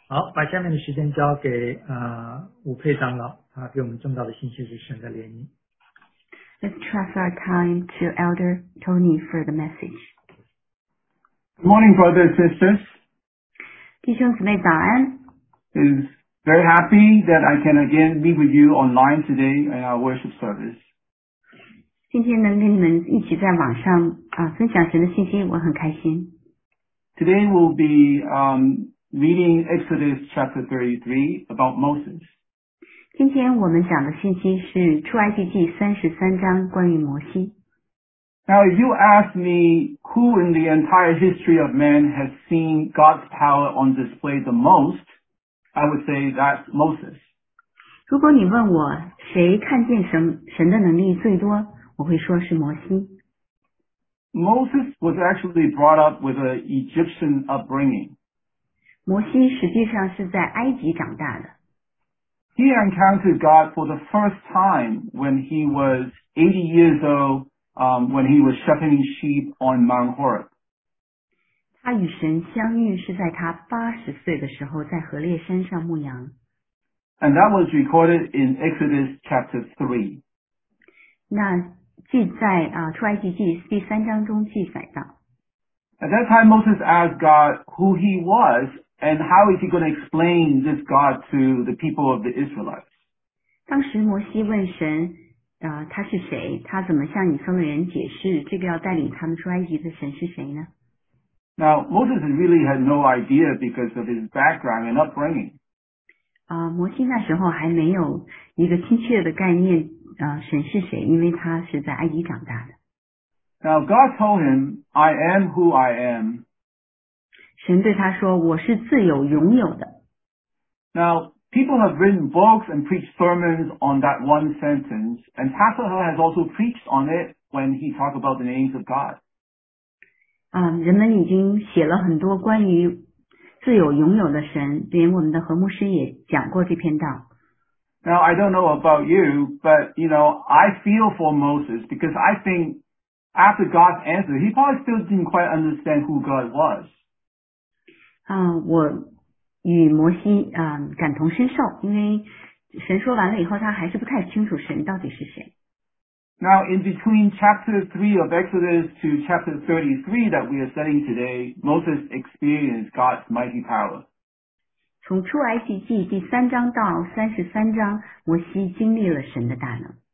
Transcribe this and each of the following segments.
好，把下面的时间交给武佩长老，他给我们重要的信息是神的怜悯。 Let's transfer our time to Elder Tony for the message. Good morning, brothers and sisters. 弟兄姊妹早安。 Is very happy that I can again meet with you online today in our worship service. 今天能跟你们一起在网上分享神的信息，我很开心。 Today we'll be reading Exodus chapter 33 about Moses. 今天我们讲的信息是出埃及记33章关于摩西。 Now, if you ask me who in the entire history of man has seen God's power on display the most, I would say that's Moses. 如果你问我谁看见神的能力最多，我会说是摩西。 Moses was actually brought up with an Egyptian upbringing. 摩西实际上是在埃及长大的。 He encountered God for the first time when he was 80 years old, when he was shepherding sheep on Mount Horeb. 他与神相遇是在他80岁的时候，在何烈山上牧羊。 And that was recorded in Exodus chapter 3. 那记在出埃及记第3章中记载到。 At that time, Moses asked God who he was and how is he going to explain this God to the people of the Israelites. 当时摩西问神，他是谁？他怎么向以色列人解释这个要带领他们出埃及的神是谁呢？ Now, Moses really had no idea because of his background and upbringing. 摩西那时候还没有一个清确的概念，神是谁？因为他是在埃及长大的。 Now, God told him, I am who I am. 神对他说，我是自有永有的。 Now, people have written books and preached sermons on that one sentence, and Pastor He has also preached on it when he talked about the names of God. 人们已经写了很多关于自有永有的神，连我们的何牧师也讲过这篇道。 Now, I don't know about you, but, I feel for Moses because I think after God's answer, he probably still didn't quite understand who God was. 我与摩西感同身受，因为神说完了以后，他还是不太清楚神到底是谁。 Now, in between chapter 3 of Exodus to chapter 33 that we are studying today, Moses experienced God's mighty power. 从出埃及记第3章到33章，摩西经历了神的大能。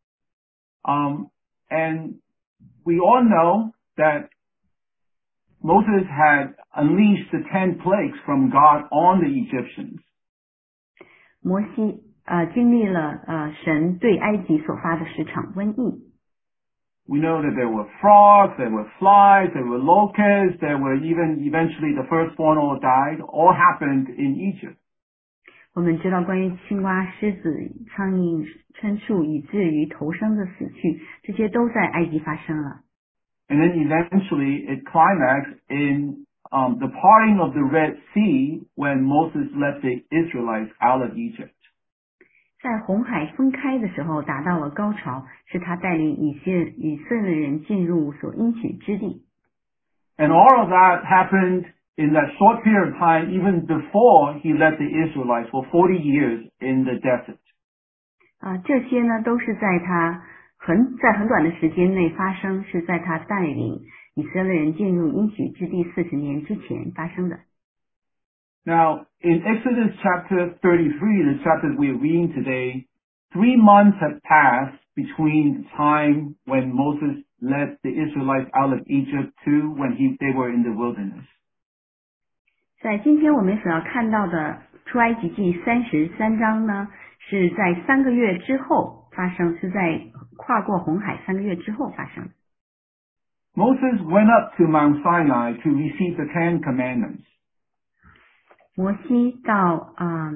And we all know that Moses had unleashed the 10 plagues from God on the Egyptians. 摩西经历了神对埃及所发的10场瘟疫。 We know that there were frogs, there were flies, there were locusts, there were even eventually the firstborn all died, all happened in Egypt. 我们知道关于青蛙、狮子、苍蝇、牲畜以至于头生的死去，这些都在埃及发生了。 And then eventually it climaxed in the parting of the Red Sea when Moses led the Israelites out of Egypt. 在红海分开的时候达到了高潮，是他带领以色列人进入所应许之地。 And all of that happened in that short period of time even before he led the Israelites for 40 years in the desert. 这些呢都是在他在很短的时间内发生，是在他带领以色列人进入应许之地40年之前发生的。 Now, in Exodus chapter 33, the chapter we're reading today, 3 months have passed between the time when Moses led the Israelites out of Egypt to when they were in the wilderness. 在今天我们所要看到的出埃及记33章呢，是在3个月之后发生，是在跨过红海3个月之后发生的。 Moses went up to Mount Sinai to receive the 10 commandments. 摩西到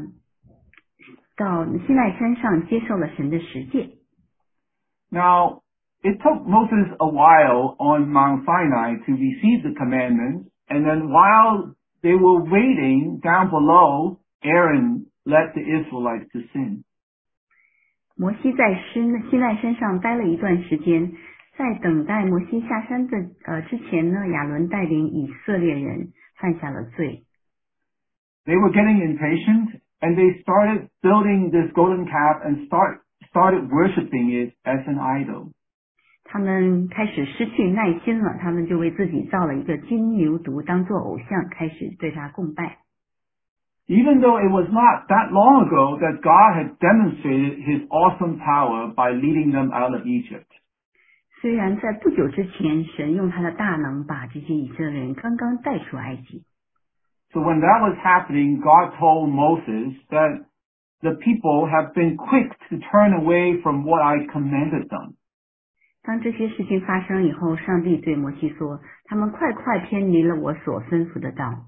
西奈山上接受了神的十诫。 Now, it took Moses a while on Mount Sinai to receive the commandments, and then while they were waiting down below, Aaron led the Israelites to sin. 摩西在西奈山上待了一段时间，在等待摩西下山的之前呢，亚伦带领以色列人犯下了罪。 they were getting impatient and they started building this golden calf and started worshiping it as an idol. 他们开始失去耐心了，他们就为自己造了一个金牛犊当做偶像，开始对他供拜。 Even though it was not that long ago that God had demonstrated his awesome power by leading them out of Egypt. 虽然在不久之前，神用他的大能把这些以色列人刚刚带出埃及。 So when that was happening, God told Moses that the people have been quick to turn away from what I commanded them. 当这些事情发生以后，上帝对摩西说，他们快偏离了我所吩咐的道。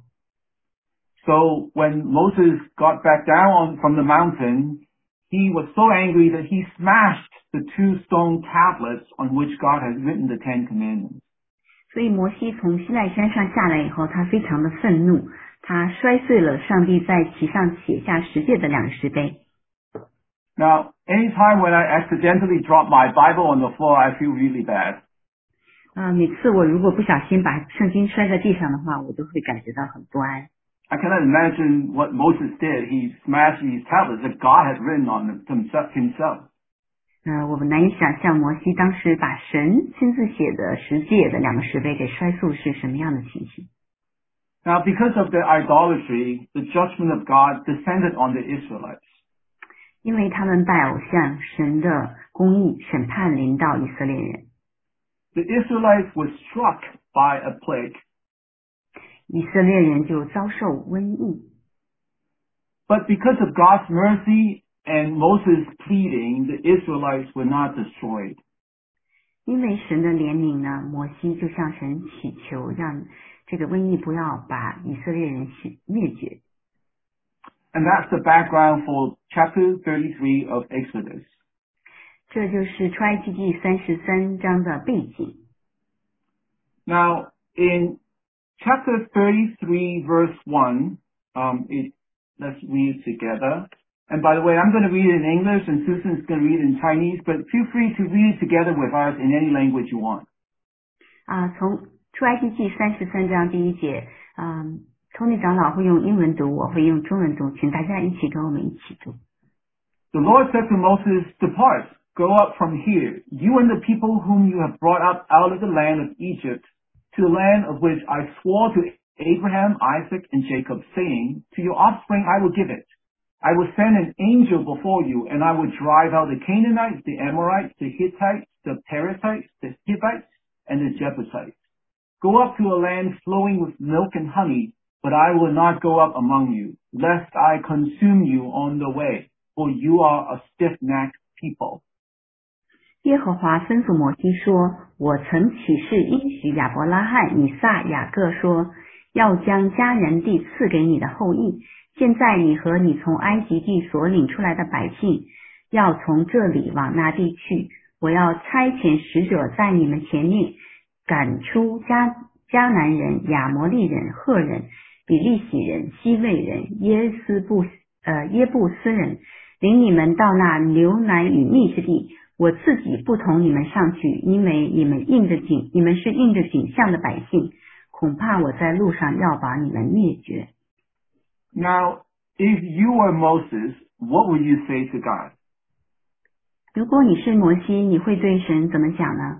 So when Moses got back down from the mountain, he was so angry that he smashed the 2 stone tablets on which God had written the 10 commandments. 所以摩西从西奈山上下来以后，他非常的愤怒，他摔碎了上帝在其上写下10诫的2个石碑。 Now, anytime when I accidentally drop my Bible on the floor, I feel really bad. 每次我如果不小心把圣经摔在地上的话，我都会感觉到很不安。 I cannot imagine what Moses did. He smashed these tablets that God had written on them himself. 我们难以想象摩西当时把神亲自写的10诫的2个石碑给摔碎是什么样的情形。 Now, because of their idolatry, the judgment of God descended on the Israelites. 因为他们拜偶像，神的公义审判临到以色列人。 The Israelites were struck by a plague. 以色列人就遭受瘟疫。 But because of God's mercy and Moses' pleading, the Israelites were not destroyed. 因为神的怜悯呢，摩西就向神祈求，让这个瘟疫不要把以色列人灭绝。 And that's the background for chapter 33 of Exodus. 这就是出埃及记33章的背景。 Now, in chapter 33 verse 1, let's read together. And by the way, I'm going to read it in English and Susan's going to read it in Chinese, but feel free to read it together with us in any language you want. 从出埃及记33章第1节，Tony 长老会用英文读，我会用中文读，请大家一起跟我们一起读。 The Lord said to Moses, "Depart, go up from here, you and the people whom you have brought up out of the land of Egypt, to the land of which I swore to Abraham, Isaac, and Jacob, saying, to your offspring I will give it. I will send an angel before you, and I will drive out the Canaanites, the Amorites, the Hittites, the Perizzites, the Hivites, and the Jebusites. Go up to a land flowing with milk and honey, but I will not go up among you, lest I consume you on the way, for you are a stiff-necked people." 耶和华吩咐摩西说，我曾起誓应许亚伯拉罕、以撒、雅各说，要将迦南地赐给你的后裔。现在你和你从埃及地所领出来的百姓，要从这里往那地去。我要差遣使者在你们前面，赶出迦南人、亚摩利人、赫人、比利洗人、希未人、耶布斯人，领你们到那流奶与蜜之地。我自己不同你们上去，因为你们是应着景象的百姓，恐怕我在路上要把你们灭绝。 Now, if you were Moses, what would you say to God? 如果你是摩西，你会对神怎么讲呢？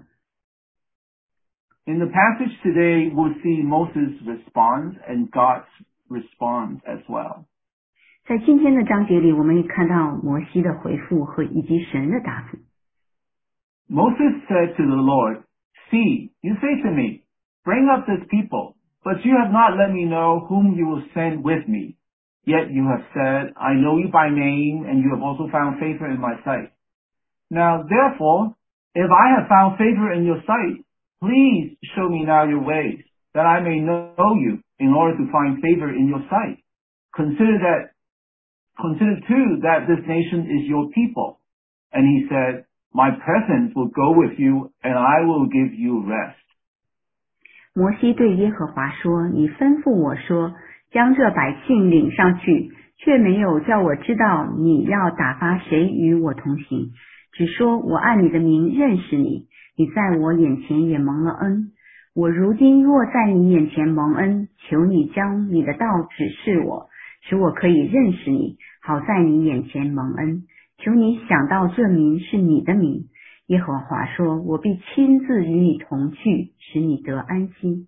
In the passage today, we'll see Moses' response and God's response as well. 在今天的章节里，我们也看到摩西的回复和以及神的答复。 Moses said to the Lord, "See, you say to me, bring up this people, but you have not let me know whom you will send with me. Yet you have said, I know you by name, and you have also found favor in my sight. Now, therefore, if I have found favor in your sight, please show me now your ways, that I may know you, in order to find favor in your sight. Consider too that this nation is your people." And he said, "My presence will go with you, and I will give you rest." 摩西对耶和华说，你吩咐我说，将这百姓领上去，却没有叫我知道你要打发谁与我同行，只说我按你的名认识你，你在我眼前也蒙了恩。我如今若在你眼前蒙恩，求你将你的道指示我， 使我可以认识你，好在你眼前蒙恩。求你想到这名是你的名。耶和华说，我必亲自与你同去，使你得安息。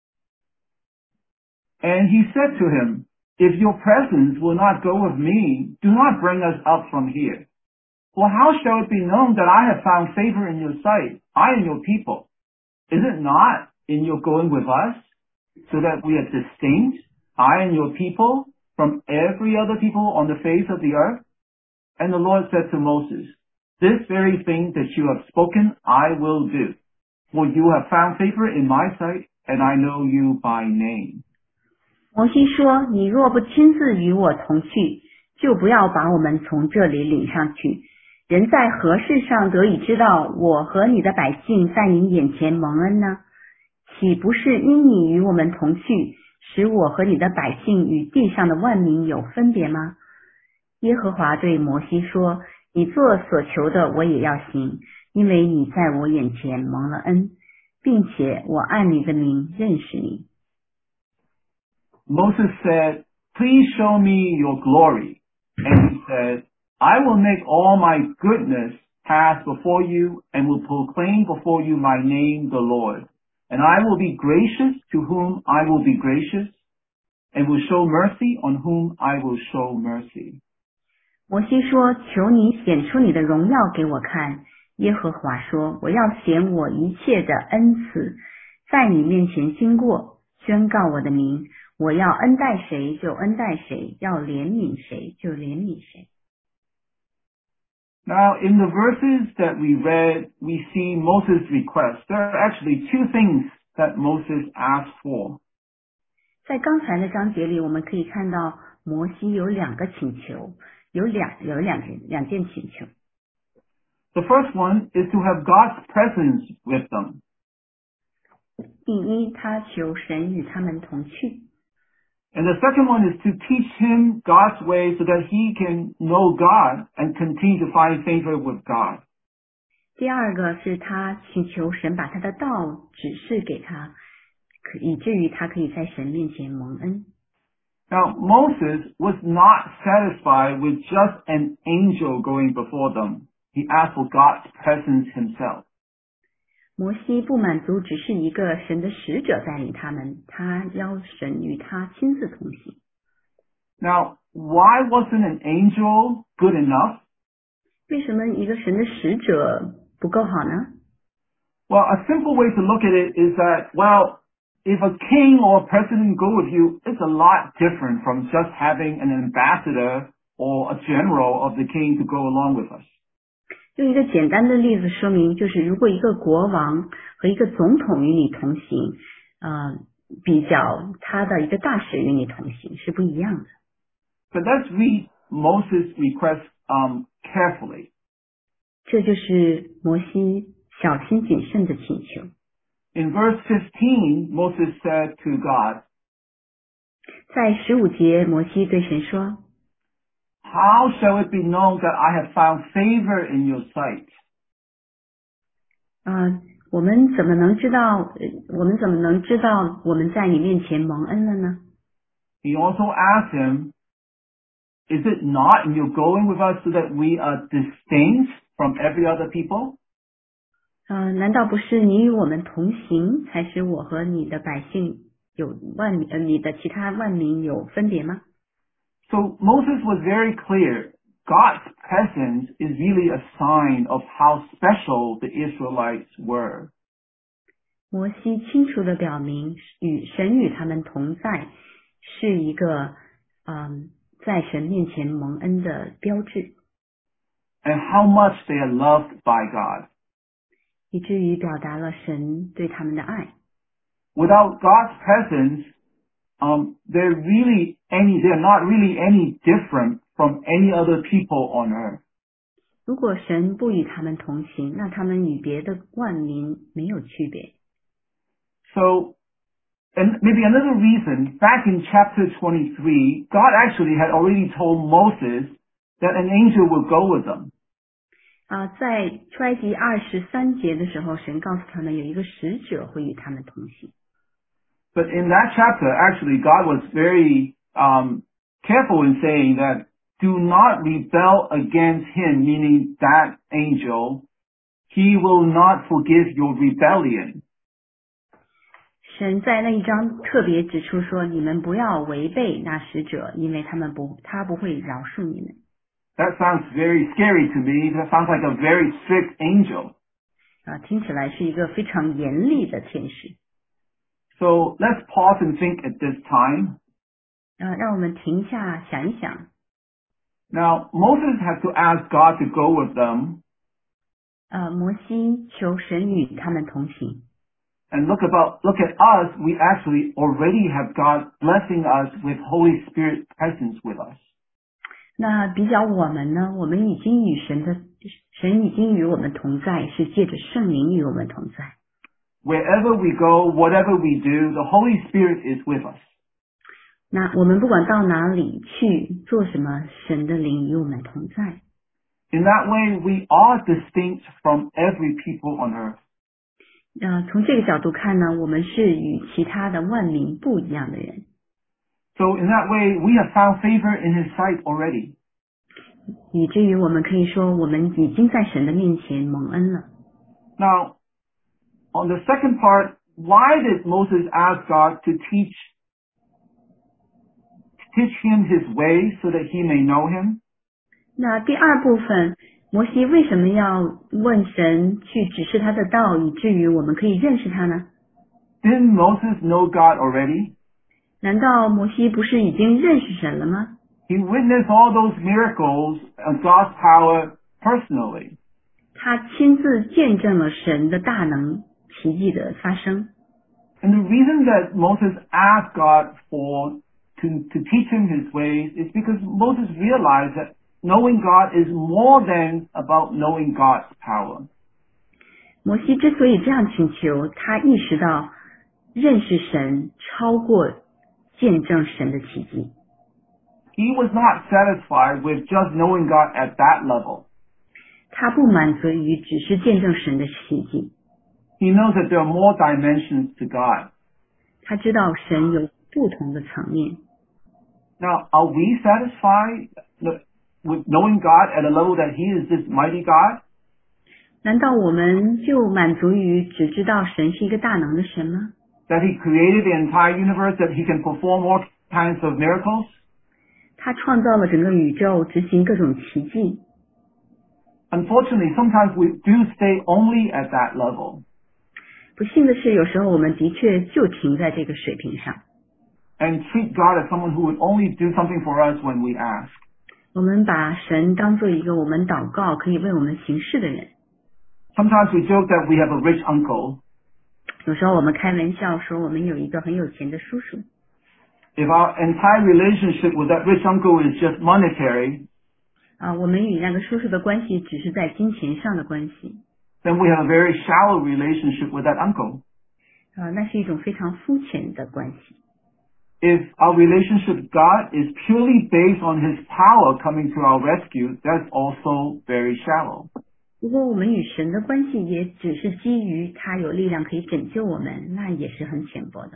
And he said to him, If your presence will not go with me, do not bring us up from here. For how shall it be known that I have found favor in your sight, I and your people? Is it not in your going with us, so that we are distinct, I and your people, from every other people on the face of the earth? And the Lord said to Moses, This very thing that you have spoken, I will do. For you have found favor in my sight, and I know you by name. 摩西说，你若不亲自与我同去，就不要把我们从这里领上去。人在何事上得以知道我和你的百姓在你眼前蒙恩呢？岂不是因你与我们同去，使我和你的百姓与地上的万民有分别吗？耶和华对摩西说，你做所求的我也要行，因为你在我眼前蒙了恩，并且我按你的名认识你。 Moses said, Please show me your glory. And he said, I will make all my goodness pass before you and will proclaim before you my name, the Lord. And I will be gracious to whom I will be gracious and will show mercy on whom I will show mercy. 摩西说，求你显出你的荣耀给我看。耶和华说，我要显我一切的恩慈，在你面前经过，宣告我的名。我要恩待谁就恩待谁，要怜悯谁就怜悯谁。 Now, in the verses that we read, we see Moses' request. There are actually two things that Moses asked for. 在刚才的章节里，我们可以看到摩西有两个请求，有两件请求。 The first one is to have God's presence with them. 第一，他求神与他们同去。 And the second one is to teach him God's way so that he can know God and continue to find favor with God. 第二个是他请求神把他的道指示给他，以至于他可以在神面前蒙恩。 Now, Moses was not satisfied with just an angel going before them. He asked for God's presence himself. 摩西不满足只是一个神的使者带领他们，他要神与他亲自同行。 Now, why wasn't an angel good enough? 为什么一个神的使者不够好呢？ Well, a simple way to look at it is that, well, if a king or a president go with you, it's a lot different from just having an ambassador or a general of the king to go along with us. 用一个简单的例子说明，就是如果一个国王和一个总统与你同行，比较他的一个大使与你同行是不一样的。 But let's read Moses' request carefully. 这就是摩西小心谨慎的请求。 In verse 15, Moses said to God, 在15节，摩西对神说， How shall it be known that I have found favor in your sight? 我们怎么能知道我们在你面前蒙恩了呢？ He also asked him, Is it not in your going with us so that we are distinct from every other people? 难道不是你与我们同行，才使我和你的百姓有你的其他万民有分别吗？ So Moses was very clear. God's presence is really a sign of how special the Israelites were. 摩西清楚地表明，神与他们同在，是一个在神面前蒙恩的标志， And how much they are loved by God. 以至于表达了神对他们的爱。 Without God's presence, they're not really any different from any other people on earth. 如果神不与他们同行，那他们与别的万民没有区别。 So, and maybe another reason, back in chapter 23, God actually had already told Moses that an angel will go with them. 在出埃及23节的时候，神告诉他们有一个使者会与他们同行。 But in that chapter, actually, God was very careful in saying that do not rebel against him, meaning that angel. He will not forgive your rebellion. 神在那一章特别指出说，你们不要违背那使者，因为他不会饶恕你们。 That sounds very scary to me. That sounds like a very strict angel. 听起来是一个非常严厉的天使。 So let's pause and think at this time. 让我们停下想一想。 Now, Moses had to ask God to go with them. 摩西求神与他们同行。 And look at us. We actually already have God blessing us with Holy Spirit presence with us. 那比较我们呢？我们已经与神已经与我们同在，是借着圣灵与我们同在。 Wherever we go, whatever we do, the Holy Spirit is with us. 那我们不管到哪里去做什么，神的灵与我们同在。 In that way, we are distinct from every people on earth. 从这个角度看呢，我们是与其他的万民不一样的人。 So in that way, we have found favor in His sight already. 以至于我们可以说，我们已经在神的面前蒙恩了。 Now, on the second part, why did Moses ask God to teach him His way so that he may know Him? 那第二部分，摩西为什么要问神去指示他的道，以至于我们可以认识他呢？ Didn't Moses know God already? 难道摩西不是已经认识神了吗？ He witnessed all those miracles of God's power personally. 他亲自见证了神的大能奇迹的发生。 And the reason that Moses asked God to teach him his ways is because Moses realized that knowing God is more than about knowing God's power. 摩西之所以这样请求，他意识到认识神超过见证神的奇迹。 He was not satisfied with just knowing God at that level. 他不满足于只是见证神的奇迹。 He knows that there are more dimensions to God. 他知道神有不同的层面。 Now, are we satisfied with knowing God at a level that He is this mighty God? 难道我们就满足于只知道神是一个大能的神吗？ That He created the entire universe, that He can perform all kinds of miracles? 他创造了整个宇宙，执行各种奇迹。 Unfortunately, sometimes we do stay only at that level. 不幸的是，有时候我们的确就停在这个水平上。 And treat God as someone who would only do something for us when we ask. 我们把神当做一个我们祷告可以为我们行事的人。 Sometimes we joke that we have a rich uncle. 有时候我们开玩笑说我们有一个很有钱的叔叔。 If our entire relationship with that rich uncle is just monetary, 我们与那个叔叔的关系只是在金钱上的关系。 then we have a very shallow relationship with that uncle. 那是一种非常肤浅的关系。 If our relationship with God is purely based on His power coming to our rescue, that's also very shallow. 如果我们与神的关系也只是基于他有力量可以拯救我们，那也是很浅薄的。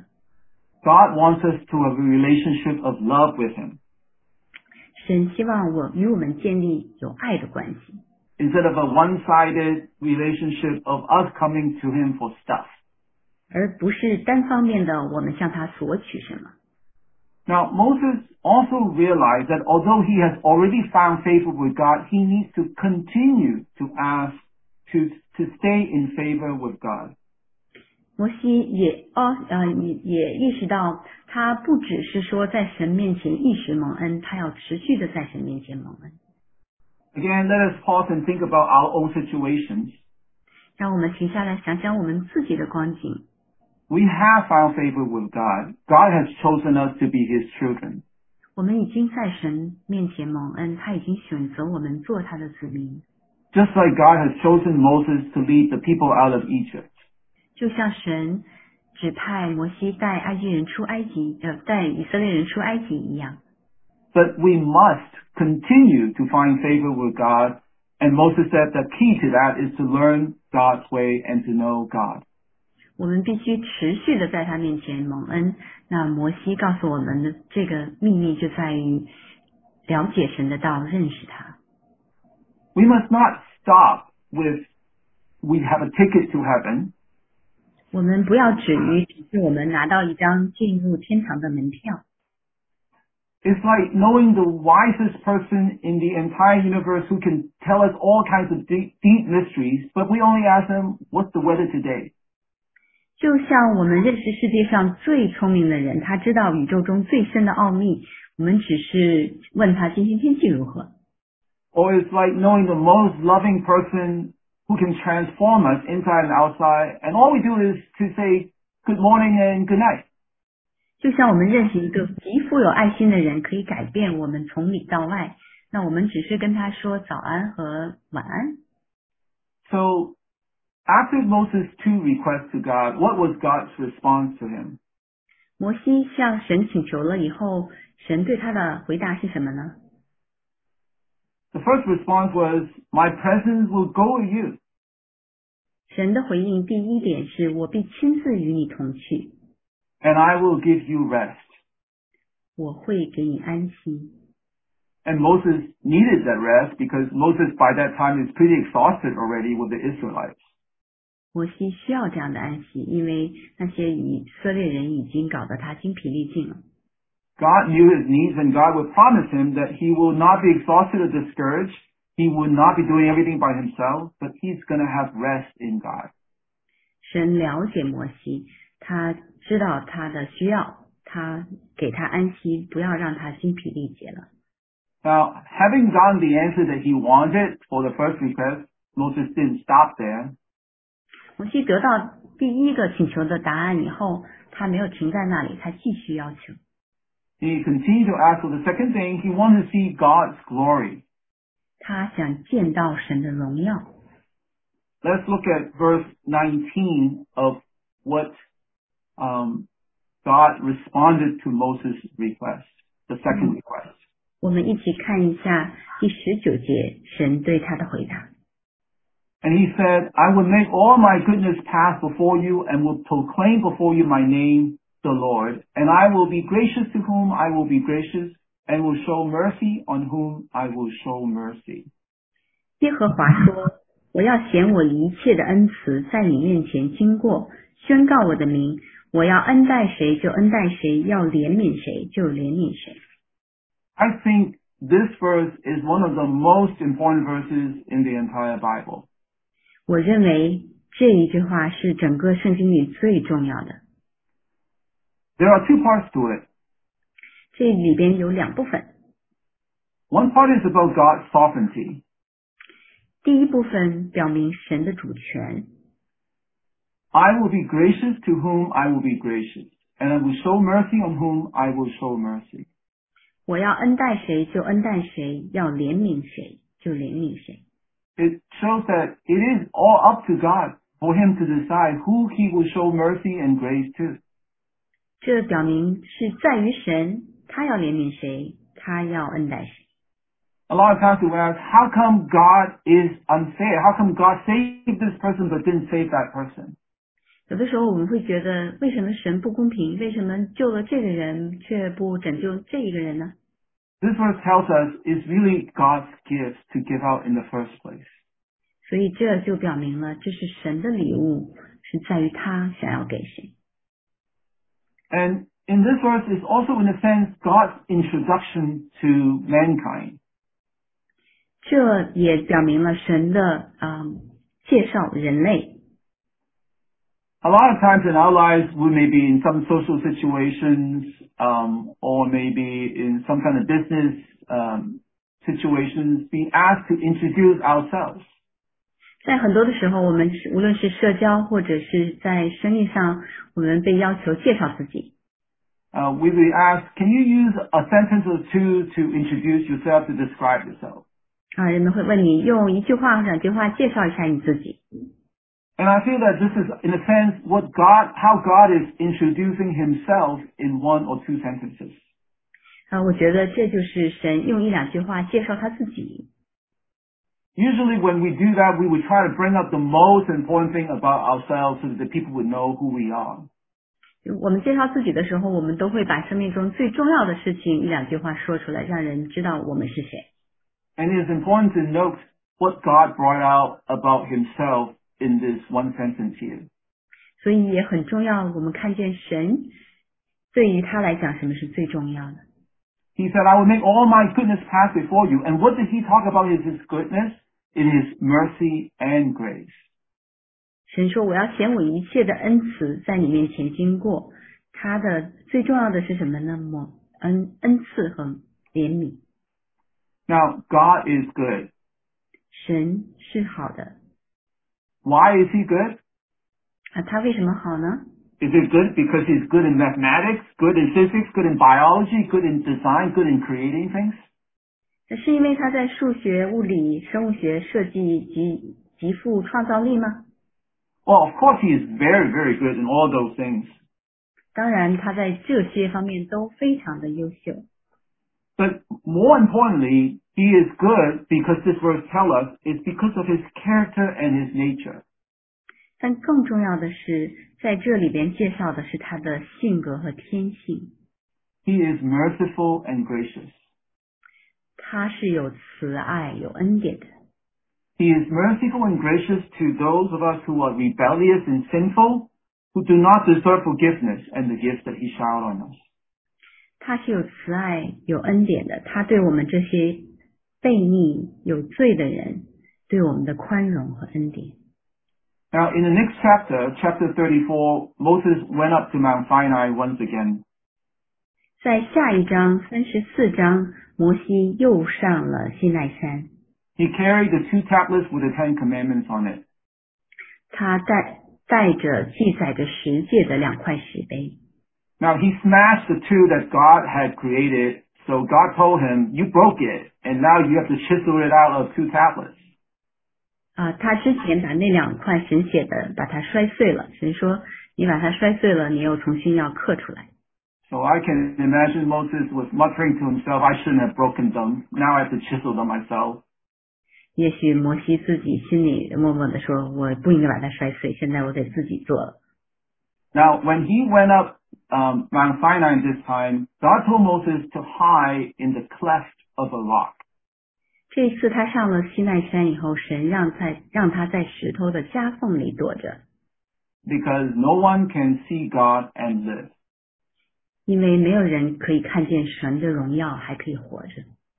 God wants us to have a relationship of love with Him. 神希望与我们建立有爱的关系。 Instead of a one-sided relationship of us coming to Him for stuff. 而不是单方面的我们向他索取什么。 Now, Moses also realized that although he has already found favor with God, he needs to continue to ask to stay in favor with God. 摩西也意识到，他不只是说在神面前一时蒙恩，他要持续的在神面前蒙恩。 Again, let us pause and think about our own situations. 让我们停下来想想我们自己的光景。 We have found favor with God. God has chosen us to be His children. 我们已经在神面前蒙恩，他已经选择我们做他的子民。 Just like God has chosen Moses to lead the people out of Egypt. 就像神指派摩西带以色列人出埃及一样。 But we must continue to find favor with God. And Moses said the key to that is to learn God's way and to know God. 我们必须持续的在他面前蒙恩。那摩西告诉我们的这个秘密就在于了解神的道，认识他。 We must not stop with we have a ticket to heaven. 我们不要只是我们拿到一张进入天堂的门票。 It's like knowing the wisest person in the entire universe who can tell us all kinds of deep mysteries, but we only ask them, what's the weather today? 就像我们认识世界上最聪明的人，他知道宇宙中最深的奥秘，我们只是问他今天天气如何。 Or it's like knowing the most loving person who can transform us inside and outside, and all we do is to say good morning and good night. 就像我们认识一个极富有爱心的人，可以改变我们从里到外，那我们只是跟他说早安和晚安。 So, after Moses' 2 requests to God, what was God's response to him? 摩西向神请求了以后，神对他的回答是什么呢？ The first response was, my presence will go with you. 神的回应第一点是我必亲自与你同去， And I will give you rest. 我会给你安息。 And Moses needed that rest because Moses by that time is pretty exhausted already with the Israelites. 摩西需要这样的安息，因为那些以色列人已经搞得他精疲力尽了。 God knew his needs and God would promise him that he will not be exhausted or discouraged. He would not be doing everything by himself, but he's going to have rest in God. 神了解摩西，他知道他的需要，他给他安息，不要让他精疲力竭了。 Now, having gotten the answer that he wanted for the first request, Moses didn't stop there. 摩西得到第一个请求的答案以后，他没有停在那里，他继续要求。 He continued to ask for the second thing. He wanted to see God's glory. 他想见到神的荣耀。 Let's look at verse 19 of what God responded to Moses' request, the second request. 我们一起看一下第19节，神对他的回答。 And he said, I will make all my goodness pass before you and will proclaim before you my name, the Lord. And I will be gracious to whom I will be gracious and will show mercy on whom I will show mercy. 耶和华说，我要显我一切的恩慈在你面前经过，宣告我的名，我要恩待谁就恩待谁，要怜悯谁就怜悯谁。 I think this verse is one of the most important verses in the entire Bible. 我认为这一句话是整个圣经里最重要的。 There are 2 parts to it. 这里边有2部分， One part is about God's sovereignty. 第一部分表明神的主权。 I will be gracious to whom I will be gracious, and I will show mercy on whom I will show mercy. 我要恩待谁就恩待谁，要怜悯谁就怜悯谁。 It shows that it is all up to God for him to decide who he will show mercy and grace to. 这表明是在于神，他要怜悯谁，他要恩待谁。 A lot of times we ask, how come God is unfair? How come God saved this person but didn't save that person? 有的时候我们会觉得，为什么神不公平？为什么救了这个人却不拯救这一个人呢？ This verse tells us it's really God's gift to give out in the first place. 所以这就表明了，这是神的礼物，是在于他想要给谁。 And in this verse is also in a sense God's introduction to mankind. 这也表明了神的介绍人类。 A lot of times in our lives, we may be in some social situations, or maybe in some kind of business situations, being asked to introduce ourselves. 在很多的时候，我们无论是社交或者是在生意上，我们被要求介绍自己。 We will ask, can you use a sentence or 2 to introduce yourself, to describe yourself? 人们会问你用1句话或2句话介绍一下你自己。 And I feel that this is, in a sense, how God is introducing himself in 1 or 2 sentences. 我觉得这就是神用1-2句话介绍他自己。 Usually when we do that, we would try to bring up the most important thing about ourselves so that the people would know who we are. 我们介绍自己的时候，我们都会把生命中最重要的事情一两句话说出来，让人知道我们是谁。 And it is important to note what God brought out about himself in this one sentence here. 所以也很重要，我们看见神对于他来讲什么是最重要的。 He said, I will make all my goodness pass before you. And what did he talk about his goodness? In his mercy and grace. 神说我要显我一切的恩慈在你面前经过，他的最重要的是什么呢？恩赐和怜悯。 Now, God is good. 神是好的。 Why is he good? 他为什么好呢？ Is it good because he's good in mathematics, good in physics, good in biology, good in design, good in creating things? 是因为他在数学、物理、生物学、设计极富创造力吗？ Well, of course he is very, very good in all those things. 当然他在这些方面都非常的优秀。 But more importantly, he is good because this verse tells us it's because of his character and his nature. 但更重要的是，在这里边介绍的是他的性格和天性。 He is merciful and gracious. 他是有慈爱、有恩典的。 He is merciful and gracious to those of us who are rebellious and sinful, who do not deserve forgiveness and the gifts that he showered on us. 他是有慈爱、有恩典的，他对我们这些悖逆、有罪的人，对我们的宽容和恩典。 Now, in the next chapter, chapter 34, Moses went up to Mount Sinai once again. 在下一章34章，摩西又上了西奈山， He carried the 2 tablets with the 10 commandments on it. 他带着记载着十诫的2块石碑。 Now, he smashed the 2 that God had created, so God told him, you broke it, and now you have to chisel it out of 2 tablets. 他之前把那2块神写的把它摔碎了，神说你把它摔碎了，你又重新要刻出来。 So I can imagine Moses was muttering to himself, I shouldn't have broken them. Now I have to chisel them myself. 也许摩西自己心里默默的说，我不应该把它摔碎，现在我得自己做了。 Now, when he went up Mount Sinai this time, God told Moses to hide in the cleft of a rock. 这一次他上了西奈山以后，神让他在石头的夹缝里躲着， Because no one can see God and live. 因为没有人可以看见神的荣耀还可以活着。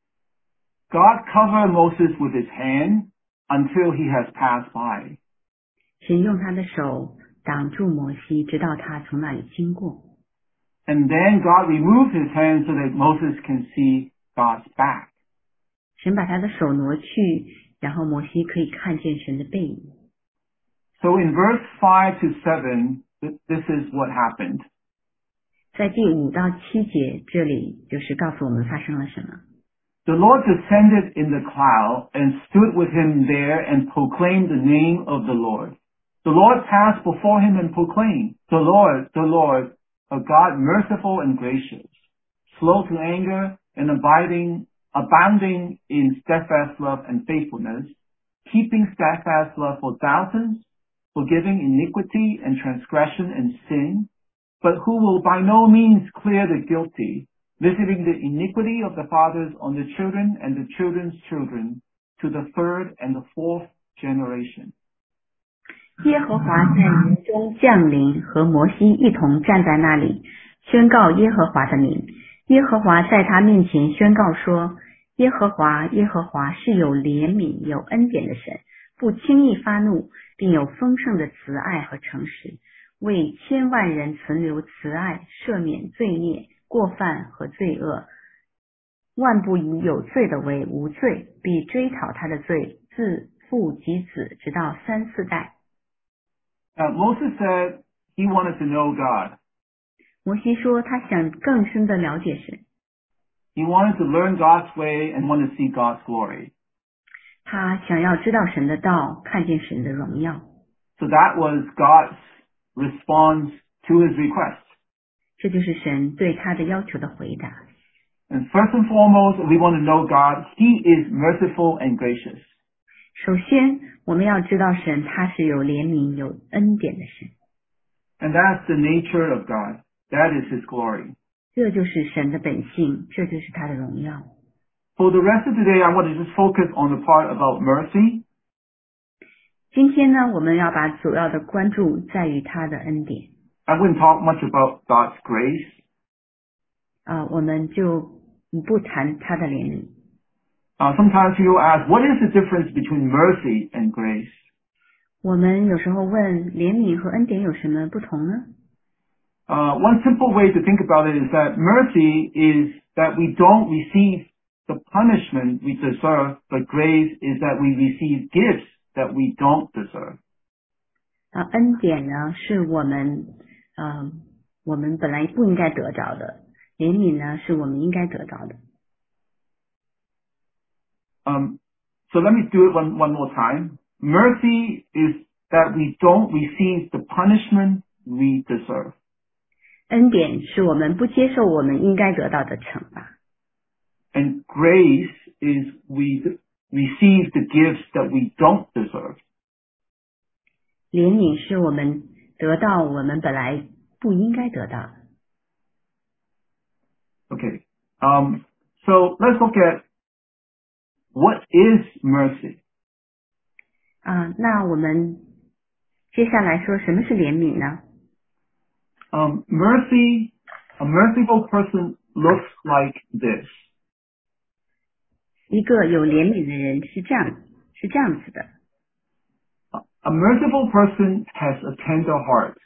God covered Moses with his hand until he has passed by. 神用他的手挡住摩西，直到他从那里经过。 And then God removed his hand so that Moses can see God's back. 神把他的手挪去，然后摩西可以看见神的背影。 So in verse 5 to 7, this is what happened. 在第5到7节，这里就是告诉我们发生了什么。 The Lord descended in the cloud and stood with him there and proclaimed the name of the Lord. The Lord passed before him and proclaimed, the Lord, a God merciful and gracious, slow to anger and abounding in steadfast love and faithfulness, keeping steadfast love for thousands, forgiving iniquity and transgression and sin, but who will by no means clear the guilty, visiting the iniquity of the fathers on the children and the children's children to the 3rd and the 4th generation. 耶和华在云中降临，和摩西一同站在那里，宣告耶和华的名。耶和华在他面前宣告说，耶和华，耶和华是有怜悯、有恩典的神，不轻易发怒，并有丰盛的慈爱和诚实，为千万人存留慈爱，赦免罪孽、过犯和罪恶。万不以有罪的为无罪，必追讨他的罪，自父及子，直到3、4代。 Moses said he wanted to know God. 摩西说他想更深的了解神， He wanted to learn God's way and want to see God's glory. 他想要知道神的道，看见神的荣耀。 So that was God's response to his request. 这就是神对他的要求的回答。 And first and foremost, we want to know God. He is merciful and gracious. 首先，我们要知道神他是有怜悯、有恩典的神， And that's the nature of God. That is His glory. 这就是神的本性，这就是他的荣耀。 For the rest of today, I want to just focus on the part about mercy. 今天呢，我们要把主要的关注在于他的恩典。 I wouldn't talk much about God's grace. 我们就不谈他的怜悯。 Sometimes people ask, what is the difference between mercy and grace? 我们有时候问怜悯和恩典有什么不同呢？ One simple way to think about it is that mercy is that we don't receive the punishment we deserve, but grace is that we receive gifts that we don't deserve. 恩典呢是我们本来不应该得着的，怜悯呢是我们应该得着的。 So let me do it one more time. Mercy is that we don't receive the punishment we deserve. 恩典是我们不接受我们应该得到的惩罚， And grace is we receive the gifts that we don't deserve. 怜悯是我们得到我们本来不应该得到的。 Okay. So let's look at what is mercy. 那我们接下来说什么是怜悯呢？ Mercy, a merciful person looks like this. 一个有怜悯的人是这样子的。 A merciful person has a tender heart.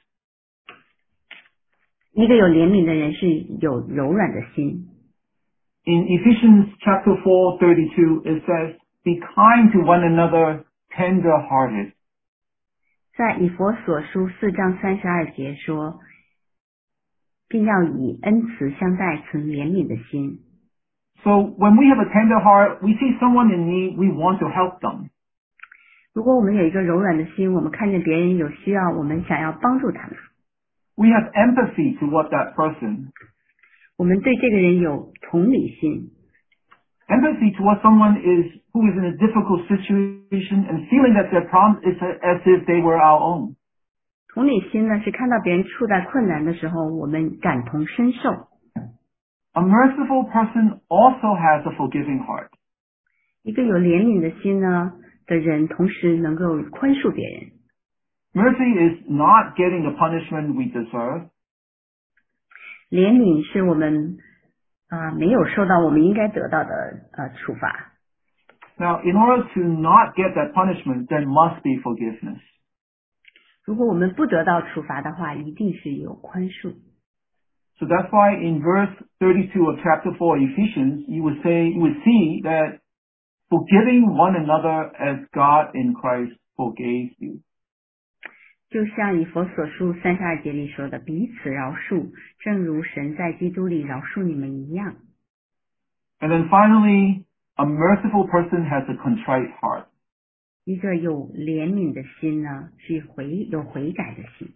一个有怜悯的人是有柔软的心。 In Ephesians chapter 4:32, it says, "Be kind to one another, tender-hearted." 在以弗所书4章32节说，并要以恩慈相待，存怜悯的心。 So when we have a tender heart, we see someone in need, we want to help them. 如果我们有一个柔软的心，我们看见别人有需要，我们想要帮助他们。 We have empathy toward that person. 我们对这个人有同理心。 Empathy toward someone who is in a difficult situation and feeling that their problem is as if they were our own. 同理心呢，是看到别人处在困难的时候，我们感同身受。 A merciful person also has a forgiving heart. 一个有怜悯的心呢的人，同时能够宽恕别人。 Mercy is not getting the punishment we deserve. 怜悯是我们没有受到我们应该得到的处罚。 Now, in order to not get that punishment, there must be forgiveness. 如果我们不得到处罚的话，一定是有宽恕。 So that's why in verse 32 of chapter 4 Ephesians, you would see that forgiving one another as God in Christ forgave you. 就像以弗所书32节里说的，彼此饶恕，正如神在基督里饶恕你们一样。 And then finally, a merciful person has a contrite heart. 一个有怜悯的心呢，是有悔改的心。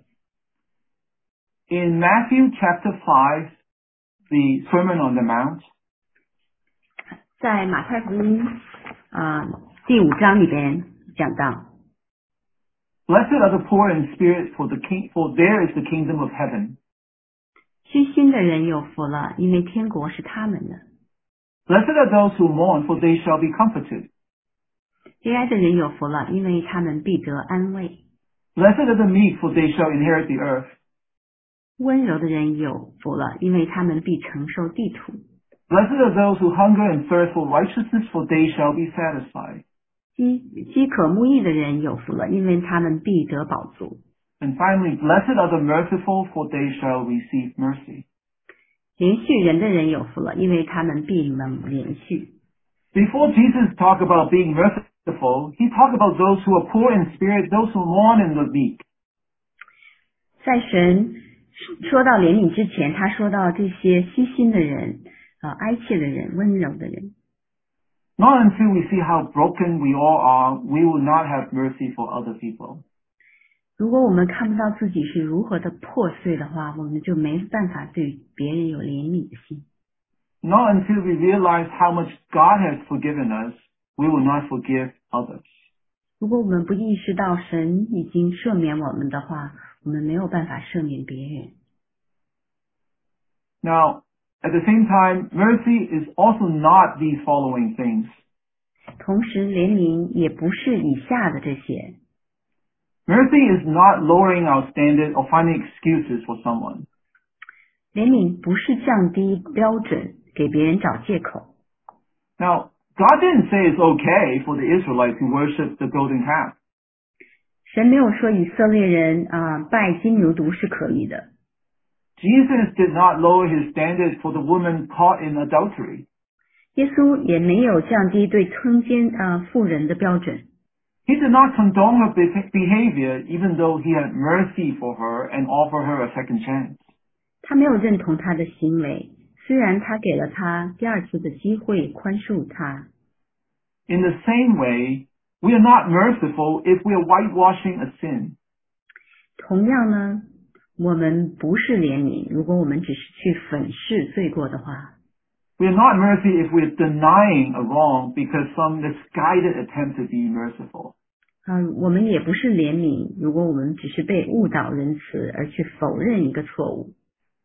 In Matthew chapter 5, the Sermon on the Mount, 在马太福音第5章里边讲到， Blessed are the poor in spirit, for there is the kingdom of heaven. 虚心的人有福了，因为天国是他们的。 Blessed are those who mourn, for they shall be comforted. 悲哀的人有福了，因为他们必得安慰。 Blessed are the meek, for they shall inherit the earth. 温柔的人有福了，因为他们必承受地土。 Blessed are those who hunger and thirst for righteousness, for they shall be satisfied. 饥渴慕义的人有福了，因为他们必得饱足。 And finally, blessed are the merciful, for they shall receive mercy. 怜恤人的人有福了，因为他们必蒙怜恤。 Before Jesus talked about being merciful, he talked about those who are poor in spirit, those who mourn and the meek. 在神说到怜悯之前，他说到这些虚心的人、哀切的人、温柔的人。 Not until we see how broken we all are, we will not have mercy for other people. 如果我们看不到自己是如何的破碎的话，我们就没办法对别人有怜悯的心。 Not until we realize how much God has forgiven us, we will not forgive others. 如果我们不意识到神已经赦免我们的话，我们没有办法赦免别人。 Now, at the same time, mercy is also not these following things. 同时，怜悯也不是以下的这些。 Mercy is not lowering our standard or finding excuses for someone. 怜悯不是降低标准，给别人找借口。 Now, God didn't say it's okay for the Israelites to worship the golden calf. 神没有说以色列人拜金牛犊是可以的。 Jesus did not lower his standard for the woman caught in adultery. 耶稣也没有降低对通奸妇人的标准。 He did not condone her behavior even though he had mercy for her and offered her a second chance. 他没有认同她的行为，虽然他给了她第二次的机会宽恕她。 In the same way, we are not merciful if we are whitewashing a sin. 同样呢，我们不是怜悯，如果我们只是去粉饰罪过的话。 We are not mercy if we are denying a wrong because some misguided attempt to be merciful. 我们也不是怜悯，如果我们只是被误导仁慈而去否认一个错误。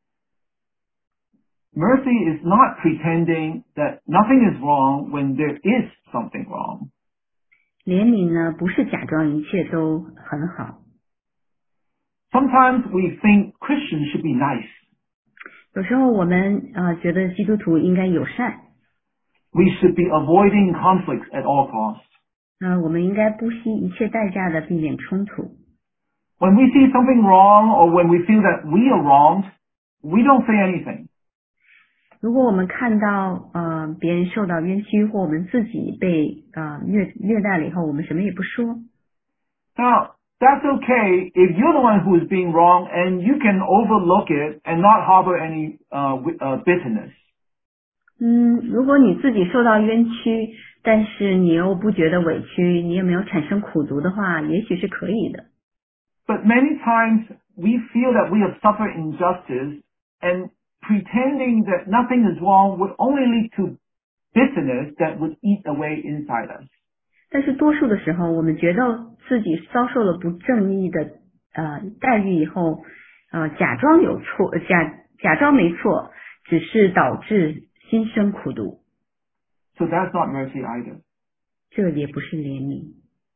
Mercy is not pretending that nothing is wrong when there is something wrong. 怜悯呢，不是假装一切都很好。 Sometimes we think Christians should be nice. 有时候我们觉得基督徒应该友善。 We should be avoiding conflicts at all costs. 我们应该不惜一切代价的避免冲突。 When we see something wrong or when we feel that we are wronged, we don't say anything. 如果我们看到别人受到冤屈，或我们自己被虐待了以后，我们什么也不说。 Now, that's okay if you're the one who is being wrong and you can overlook it and not harbor any bitterness. 如果你自己受到冤屈，但是你又不觉得委屈，你也没有产生苦毒的话，也许是可以的。 But many times we feel that we have suffered injustice and pretending that nothing is wrong would only lead to bitterness that would eat away inside us. 但是多数的时候，我们觉得自己遭受了不正义的待遇以后，假装有错，假装没错，只是导致心生苦毒。 So that's not mercy either. 这也不是怜悯。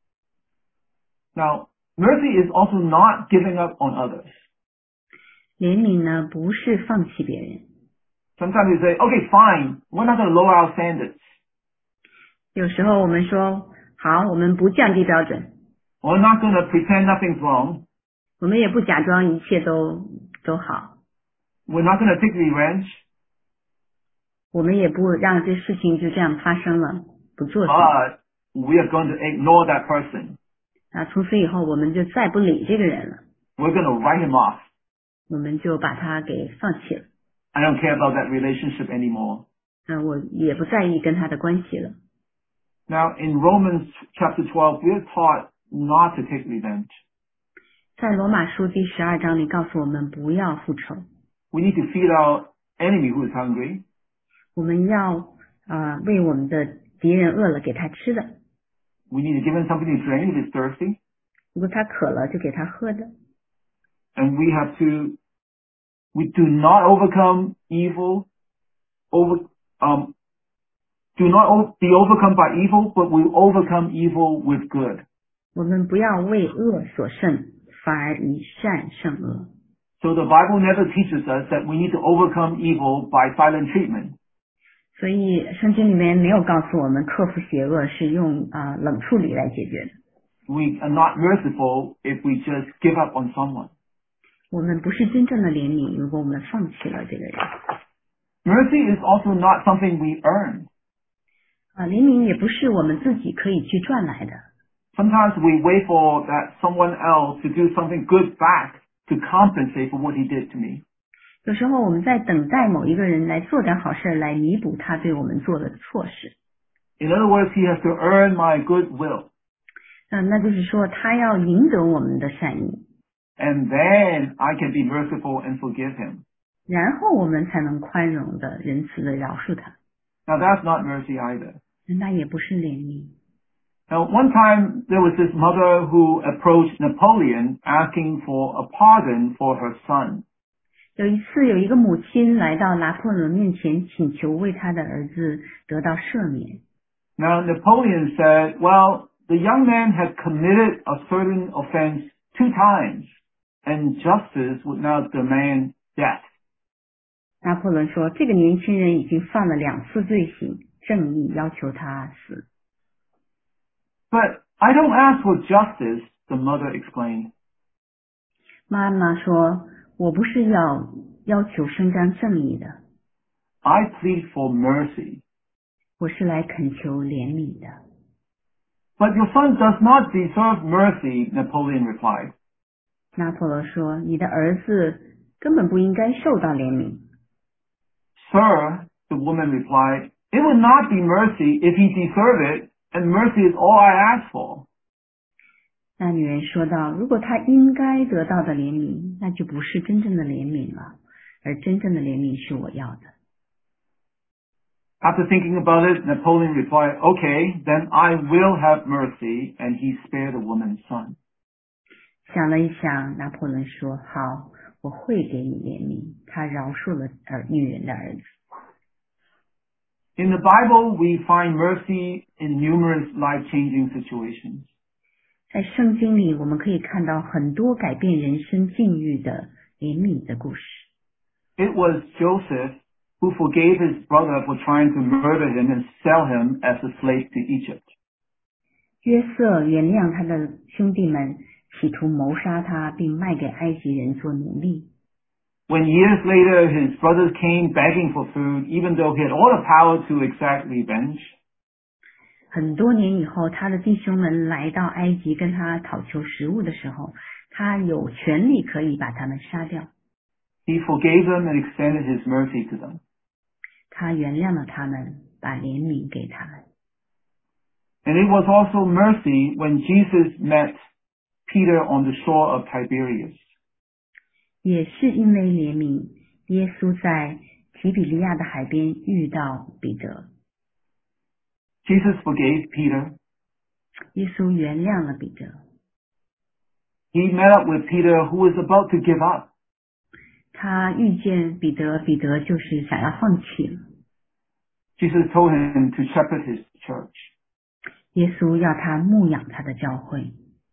Now, mercy is also not giving up on others. 怜悯呢，不是放弃别人。 Sometimes we say, okay, fine, we're not going to lower our standards. 有时候我们说，好，我们不降低标准， We're not going to pretend nothing's wrong. 我们也不假装一切都好， We're not going to take revenge. 我们也不让这事情就这样发生了，不做什么。 But we are going to ignore that person. 从此以后我们就再不理这个人了， We're going to write him off. 我们就把他给放弃了。 I don't care about that relationship anymore. 我也不在意跟他的关系了。 Now, in Romans chapter 12, we're taught not to take revenge. 在罗马书第12章里告诉我们不要复仇， We need to feed our enemy who is hungry. 我们要为我们的敌人饿了给他吃的， We need to give him something to drink if he's thirsty. 如果他渴了就给他喝的。 And we do not overcome evil, do not be overcome by evil, but we overcome evil with good. 我们不要为恶所胜，反而以善胜恶。 So the Bible never teaches us that we need to overcome evil by silent treatment. 所以圣经里面没有告诉我们克服邪恶是用冷处理来解决的。 We are not merciful if we just give up on someone. 我们不是真正的怜悯，如果我们放弃了这个人。 Mercy is also not something we earn. 怜悯也不是我们自己可以去赚来的。 Sometimes we wait for that someone else to do something good back to compensate for what he did to me. 有时候我们在等待某一个人来做点好事来弥补他对我们做的错事。 In other words, he has to earn my goodwill. 那就是说他要赢得我们的善意， And then I can be merciful and forgive him. 然后我们才能宽容的仁慈的饶恕他。 Now that's not mercy either. 那也不是怜悯。 Now, one time there was this mother who approached Napoleon asking for a pardon for her son. 有一次，有一个母亲来到拿破仑面前，请求为他的儿子得到赦免。 Now, Napoleon said, well, the young man had committed a certain offense 2 times, and justice would now demand death. 拿破仑说，这个年轻人已经犯了2次罪行，正义要求他死。 But I don't ask for justice, the mother explained. 妈妈说，我不是要求伸张正义的， I plead for mercy. 我是来恳求怜悯的。 But your son does not deserve mercy, Napoleon replied. 拿破仑说，你的儿子根本不应该受到怜悯。 Sir, the woman replied, it would not be mercy if he deserved it, and mercy is all I ask for. 那女人说道，如果他应该得到的怜悯，那就不是真正的怜悯了，而真正的怜悯是我要的。 After thinking about it, Napoleon replied, okay, then I will have mercy, and he spared the woman's son. 想了一想，拿破仑说，好，我会给你怜悯。他饶恕了女人的儿子。 In the Bible, we find mercy in numerous life-changing situations. 在圣经里，我们可以看到很多改变人生境遇的怜悯的故事。 It was Joseph who forgave his brother for trying to murder him and sell him as a slave to Egypt. 约瑟原谅他的兄弟们，企图谋杀他，并卖给埃及人做奴隶。 When years later his brothers came begging for food, even though he had all the power to exact revenge, 很多年以后，他的弟兄们来到埃及跟他讨求食物的时候，他有权利可以把他们杀掉。 he forgave them and extended his mercy to them. 他原谅了他们，把怜悯给他们。 And it was also mercy when Jesus met Peter on the shore of Tiberias. 也是因为怜悯，耶稣在提比利亚的海边遇到彼得。 Jesus forgave Peter. 耶稣原谅了彼得。 He met up with Peter, who was about to give up. 他遇见彼得，彼得就是想要放弃了。 Jesus told him to shepherd his church. 耶稣要他牧养他的教会。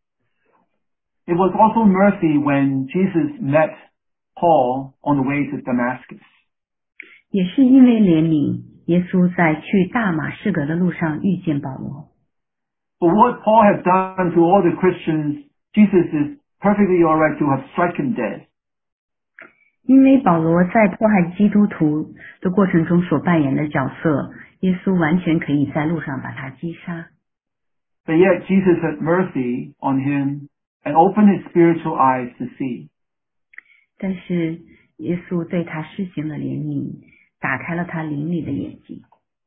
It was also mercy when Jesus met Paul on the way to Damascus. 也是因为怜悯，耶稣在去大马士革的路上遇见保罗。 For what Paul had done to all the Christians, Jesus is perfectly alright to have struck him dead. 因为保罗在迫害基督徒的过程中所扮演的角色，耶稣完全可以在路上把他击杀。 But yet Jesus had mercy on him and opened his spiritual eyes to see. 但是耶稣对他施行了怜悯，打开了他灵里的眼睛。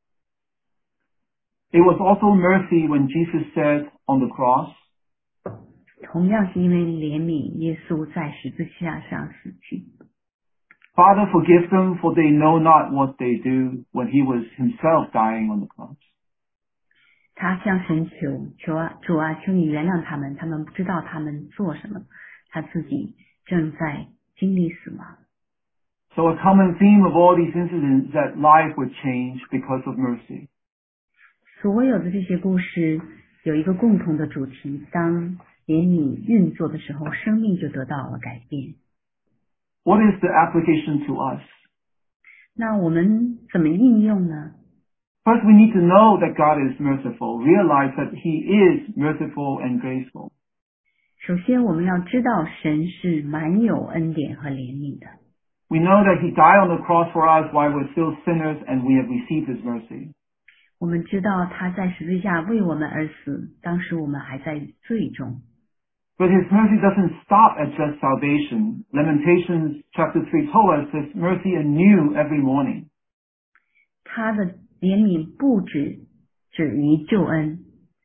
It was also mercy when Jesus said on the cross, 同样是因为怜悯，耶稣在十字架上死去。 Father, forgive them, for they know not what they do, when he was himself dying on the cross. 他向神求啊，主啊，求你原谅他们，他们不知道他们做什么，他自己正在经历死亡。 So a common theme of all these incidents is that life would change because of mercy. 所有的这些故事有一个共同的主题，当怜悯运作的时候，生命就得到了改变。 What is the application to us? 那我们怎么应用呢？ First, we need to know that God is merciful, realize that he is merciful and graceful. 首先我们要知道神是满有恩典和怜悯的。 We know that he died on the cross for us while we're still sinners, and we have received his mercy. 我们知道他在十字架为我们而死，当时我们还在罪中。 But his mercy doesn't stop at just salvation. Lamentations chapter 3 told us his mercy anew every morning. 他的怜悯不止于救恩，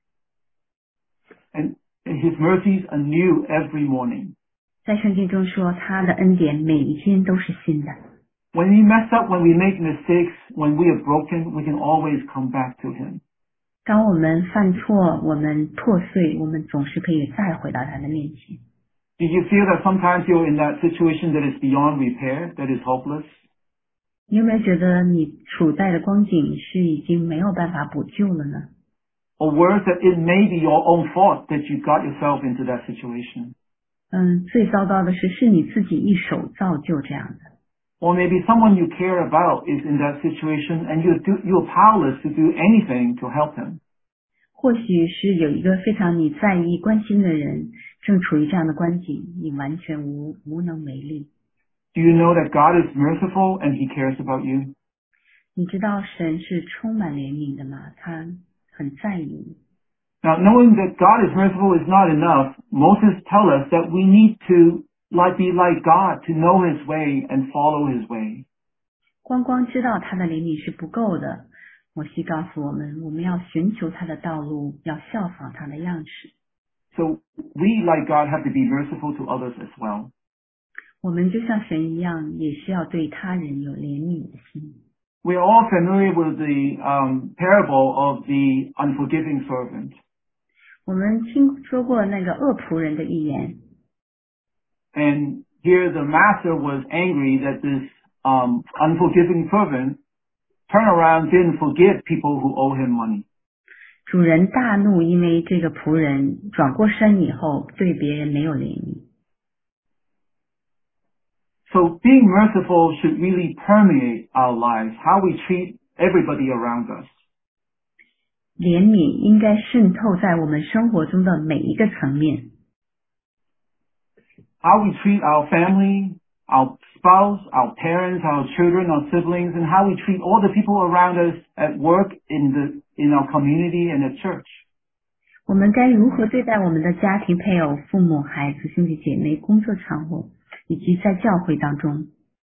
And his mercies anew every morning. 在圣经中说他的恩典每一天都是新的。 When we mess up, when we make mistakes, when we are broken, we can always come back to him. 当我们犯错，我们破碎，我们总是可以再回到他的面前。 Did you feel that sometimes you're in that situation that is beyond repair, that is hopeless? 你有没有觉得你处在的光景是已经没有办法补救了呢？ Or worse, that it may be your own fault that you got yourself into that situation? 最糟糕的是你自己一手造就这样的。 Or maybe someone you care about is in that situation and you're powerless to do anything to help him. 或许是有一个非常你在意关心的人正处于这样的光景，你完全无能为力。 Do you know that God is merciful and He cares about you? 你知道神是充满怜悯的吗？他很在意你。 Now, knowing that God is merciful is not enough. Moses tells us that we need to be like God, to know His way and follow His way. 光知道他的怜悯是不够的，摩西告诉我们，我们要寻求他的道路，要效仿他的样式。 So we, like God, have to be merciful to others as well. 我们就像神一样，也是要对他人有怜悯的心。 We are all familiar with the parable of the unforgiving servant. 我们听说过那个恶仆人的寓言。 And here the master was angry that this unforgiving servant turned around, didn't forgive people who owe him money. 主人大怒，因为这个仆人转过身以后对别人没有怜悯。 So being merciful should really permeate our lives, how we treat everybody around us. 怜悯应该渗透在我们生活中的每一个层面。 How we treat our family, our spouse, our parents, our children, our siblings, and how we treat all the people around us at work, in our community, and at church. 我们该如何对待我们的家庭、配偶、父母、孩子、兄弟姐妹、工作场合，以及在教会当中？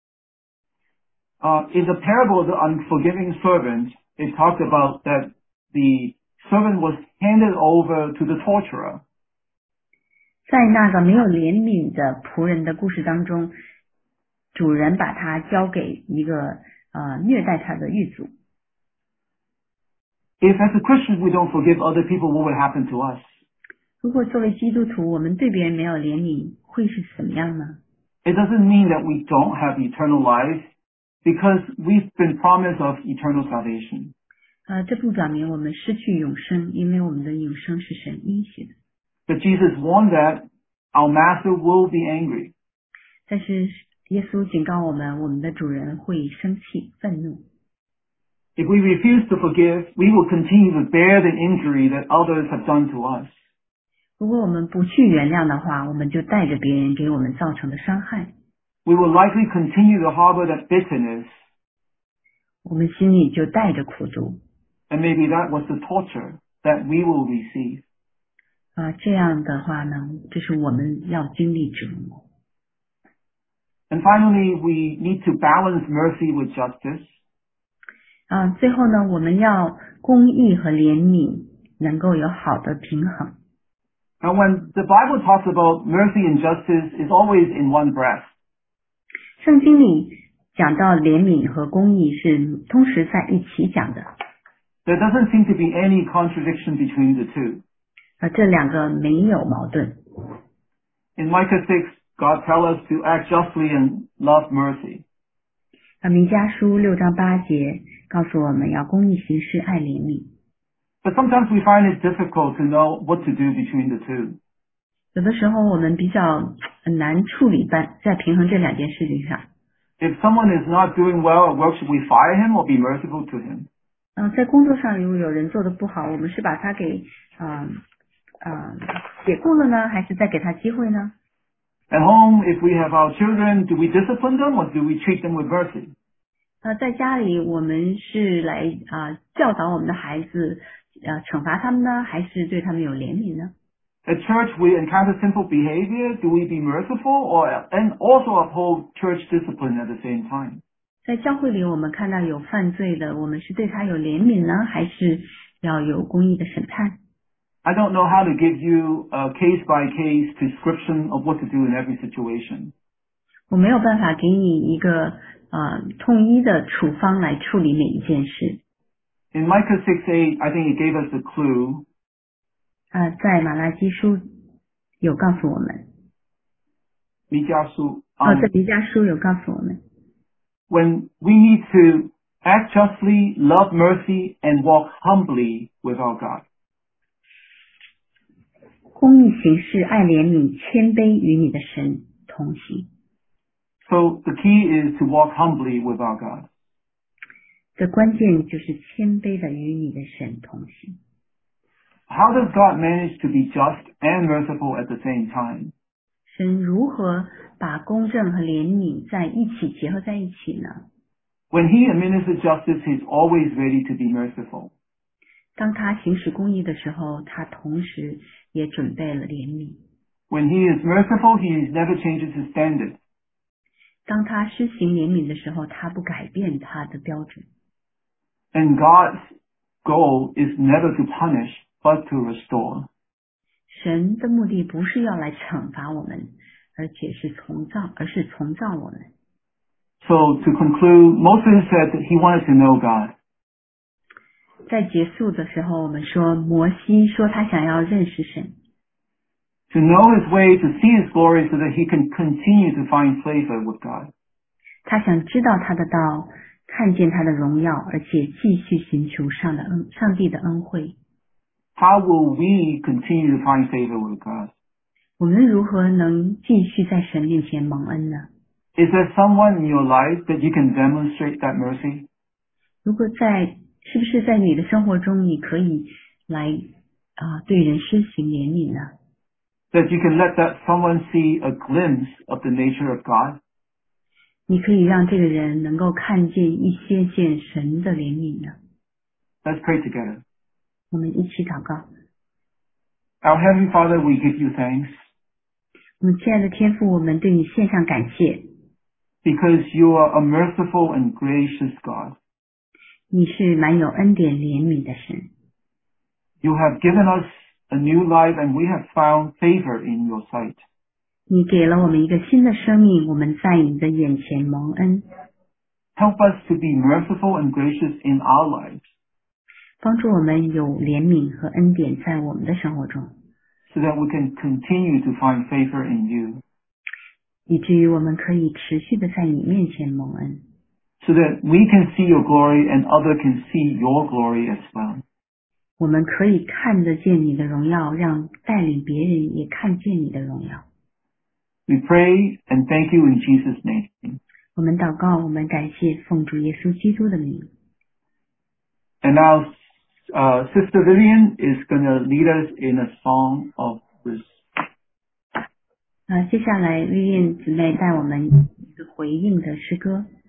In the parable of the unforgiving servant, it talked about that the servant was handed over to the torturer. 在那个没有怜悯的仆人的故事当中，主人把他交给一个虐待他的狱卒。 If as a Christian we don't forgive other people, what would happen to us? 如果作为基督徒，我们对别人没有怜悯，会是怎么样呢？ It doesn't mean that we don't have eternal life, because we've been promised of eternal salvation. 这不表明我们失去永生，因为我们的永生是神应许的。 But Jesus warned that our master will be angry. 但是耶稣警告我们，我们的主人会生气、愤怒。 If we refuse to forgive, we will continue to bear the injury that others have done to us. 如果我们不去原谅的话，我们就带着别人给我们造成的伤害。 We will likely continue to harbor that bitterness. 我们心里就带着苦毒。 And maybe that was the torture that we will receive. 这样的话呢，这是我们要经历折磨。 And finally, we need to balance mercy with justice. 最后呢，我们要公义和怜悯能够有好的平衡。 Now, when the Bible talks about mercy and justice, it's always in one breath. 圣经里讲到怜悯和公义是同时在一起讲的。 There doesn't seem to be any contradiction between the two. 这两个没有矛盾。 In Micah 6, God tells us to act justly and love mercy. 弥迦书6章8节告诉我们要公义行事，爱怜悯。 But sometimes we find it difficult to know what to do between the two. 有的时候我们比较难处理在平衡这两件事情上。 If someone is not doing well at work, should we fire him or be merciful to him? 在工作上如果有人做得不好，我们是把他给解雇了呢，还是再给他机会呢？ At home, if we have our children, do we discipline them or do we treat them with mercy? 在家里我们是来教导我们的孩子，惩罚他们呢，还是对他们有怜悯呢？ At church, we encounter sinful behavior. Do we be merciful and also uphold church discipline at the same time? 在教会里我们看到有犯罪的，我们是对他有怜悯呢，还是要有公义的审判？ I don't know how to give you a case-by-case prescription of what to do in every situation. 我没有办法给你一个统一的处方来处理每一件事。 In Micah 6:8, I think it gave us a clue. 在马拉基书有告诉我们， 弥迦书在弥迦书有告诉我们， when we need to act justly, love mercy, and walk humbly with our God. 公义行事，爱怜悯，谦卑与你的神同行。 So the key is to walk humbly with our God. 这关键就是谦卑的与你的神同行。 How does God manage to be just and merciful at the same time? 神如何把公正和怜悯在一起结合在一起呢？ When he administers justice, he's always ready to be merciful. 当他行使公义的时候，他同时也准备了怜悯。 When he is merciful, he never changes his standard. 当他施行怜悯的时候，他不改变他的标准。 And God's goal is never to punish, but to restore. 神的目的不是要来惩罚我们，而是从造我们。 So to conclude, Moses said that he wanted to know God. 在结束的时候，我们说摩西说他想要认识神， To know his way, to see his glory so that he can continue to find favor with God. 他想知道他的道，看见他的荣耀，而且继续寻求上帝的恩惠。 How will we continue to find favor with God? 我们如何能继续在神面前蒙恩呢？ Is there someone in your life that you can demonstrate that mercy? 如果是不是在你的生活中，你可以来对人施行怜悯呢？ That you can let that someone see a glimpse of the nature of God? 你可以让这个人能够看见一些神的怜悯呢？ Let's pray together. 我们一起祷告。 Our Heavenly Father, we give you thanks 我们亲爱的天父，我们对你献上感谢， because you are a merciful and gracious God. 你是满有恩典怜悯的神。 You have given us a new life and we have found favor in your sight. 你给了我们一个新的生命，我们在你的眼前蒙恩， Help us to be merciful and gracious in our lives 帮助我们有怜悯和恩典在我们的生活中， so that we can continue to find favor in you, 以至于我们可以持续的在你面前蒙恩， so that we can see your glory and others can see your glory as well. 我们可以看得见你的荣耀，让带领别人也看见你的荣耀。 We pray and thank you in Jesus' name. 我们祷告，我们感谢，奉主耶稣基督的名。 And now, Sister Vivian is going to lead us in a song of wisdom. 接下来丽燕姊妹带我们一个回应的诗歌。